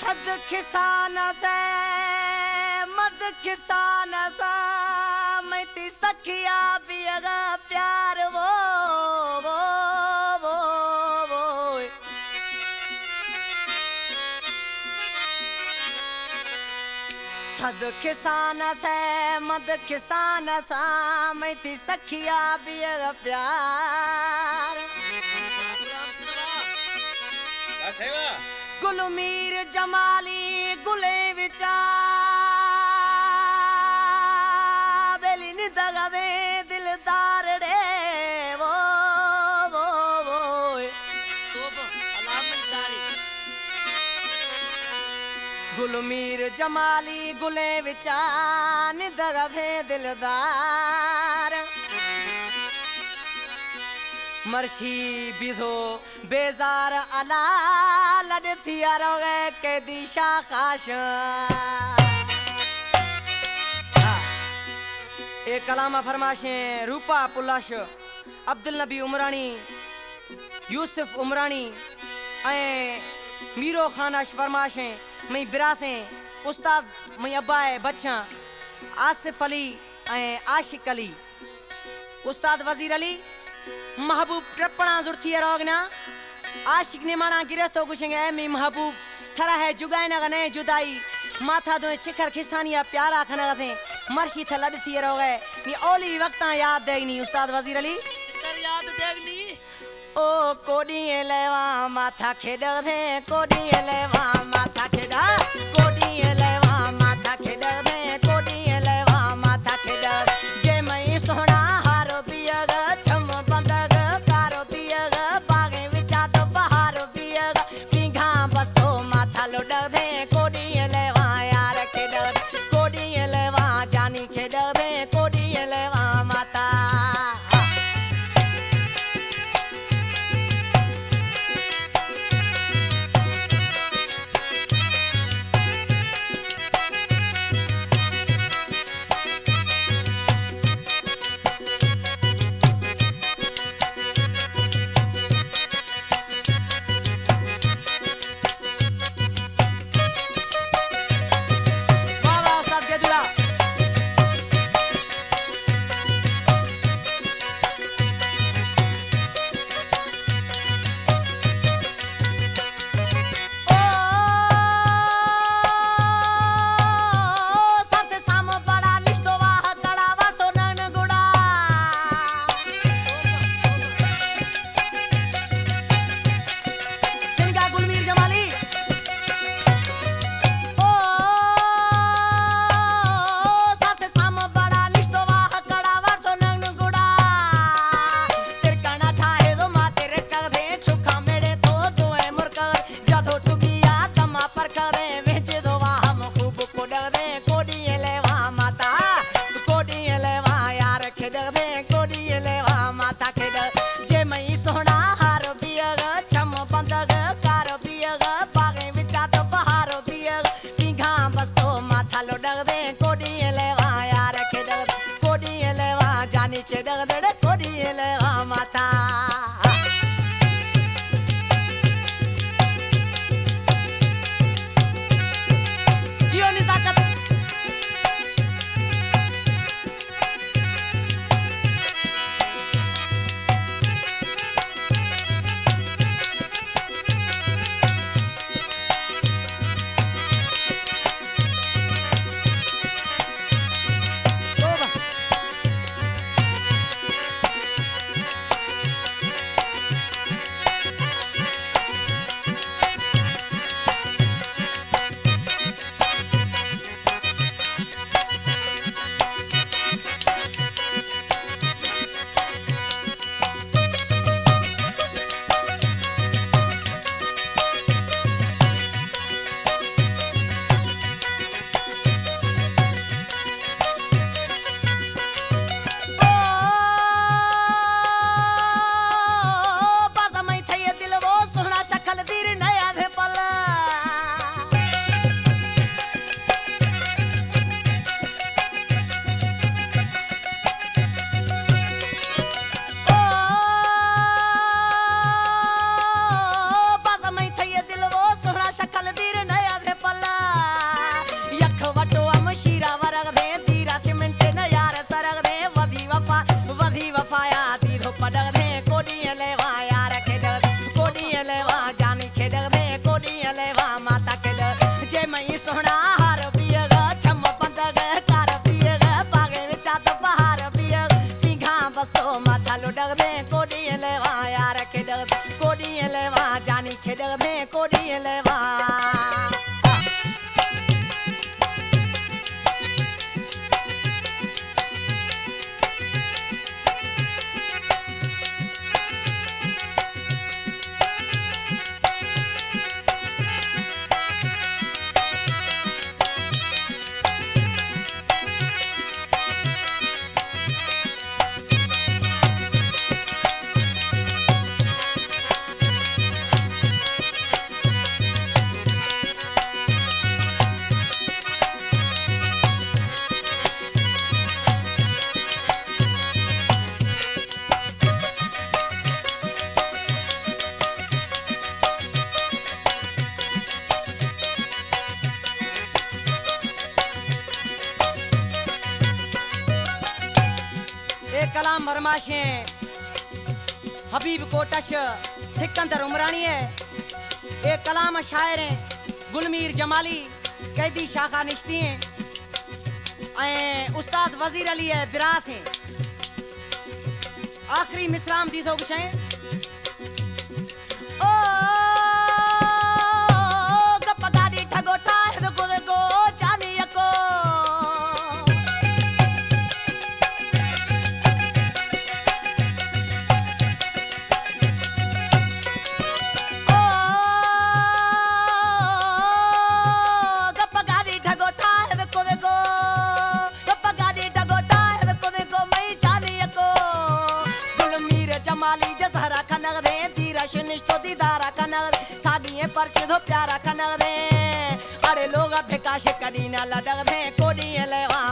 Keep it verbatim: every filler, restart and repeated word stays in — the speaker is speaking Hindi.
थद किसान से मद किसान सा मैं ती सखिया पियगा प्यार वो वो वो वो थद किसान से मद किसान सा मैं ती सखिया पियगा प्यार गुलमीर जमाली गुले विचा बेली निदगा दे दिलदार डे वो वो वो तोब अलामदारी गुलमीर जमाली गुले विचा निदगा दे दिलदार मर्शी बिधो बेजार अला लड़ती अरोगे के दिशा काश एक कलामा फरमाशे रूपा पुलाश अब्दुल नबी उमरानी यूसुफ उमरानी ऐ मीरो खानाश फरमाशे मई बिराथे उस्ताद मई अब्बाए बच्चा आसिफ अली ऐ आशिक अली उस्ताद वजीर अली महबूब ट्रपणा जुर्ती रोगना आशिक ने माना गिरे तो कुछेंगे मी महबूब थरा है जुगाई ना गने जुदाई माथा दो चिखर खिसानिया प्यारा खना थे मर्शी थ लड़ती रोगे नी ओली वक्ता याद देगनी उस्ताद वजीर अली चितर याद देगनी ओ कोडी लेवा माथा खेड दे कोडी लेवा माथा खेड कोडी लेवा माथा खेड दे कोडी लेवा माथा खेड जे मई सोना हारो पियग छम बंदग कारो पियग बागे विचा तो बहारो पियग पिंघा बस तो माथा लोड दे कोडी लेवा यार खेड कोडी लेवा जानी खेड दे कोडी लेवा माता कलाम फरमाशे हबीब कोटश सिकंदर उमरानी है। एक कलाम शायर हैं गुलमीर जमाली कैदी शाखा निश्ती हैं। उस्ताद वजीर अली है बिरात हैं। आखिरी मिसराम दी तो कुछ है। ओ गपगारी ठगोटा है को को जानी को ओ गपगारी ठगोटा है को को गपगारी ठगोटा है को को मैं जानी को गुलमीर जमाली जसहरा खनग दे तीरा शनिष्ठो दीदारा खनग सागिए परचे धो प्यारा खनग दे अरे लोग भिकाश कड़ी ना लडग दे कोडी ले